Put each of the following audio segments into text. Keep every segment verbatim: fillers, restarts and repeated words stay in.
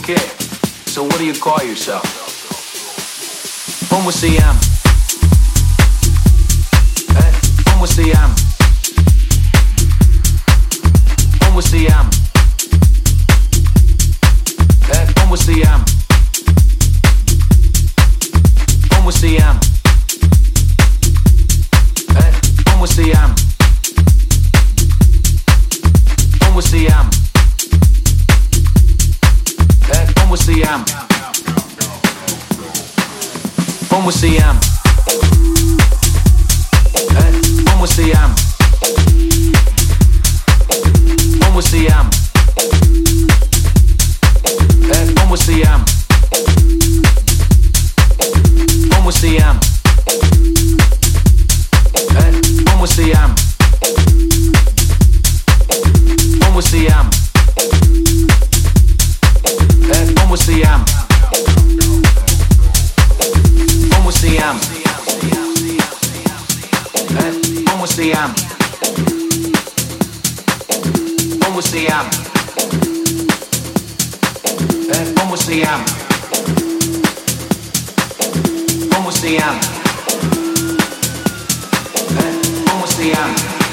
Okay, so what do you call yourself? Come siamo? Eh? Come siamo? Come siamo? Eh? Come siamo? Come siamo? Eh? Come siamo? Come siamo? Eh? Come siamo? Come siamo? Eh? Come siamo? Come siamo? Eh? Come siamo? Come siamo? Eh? Come siamo? Come siamo? Eh? Come siamo? Come siamo? Eh? Come siamo? Come siamo? Eh? Come siamo? Come siamo? Eh? Come siamo?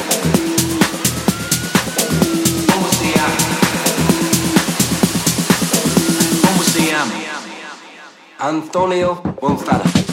Come siamo? Come siamo? Antonio González.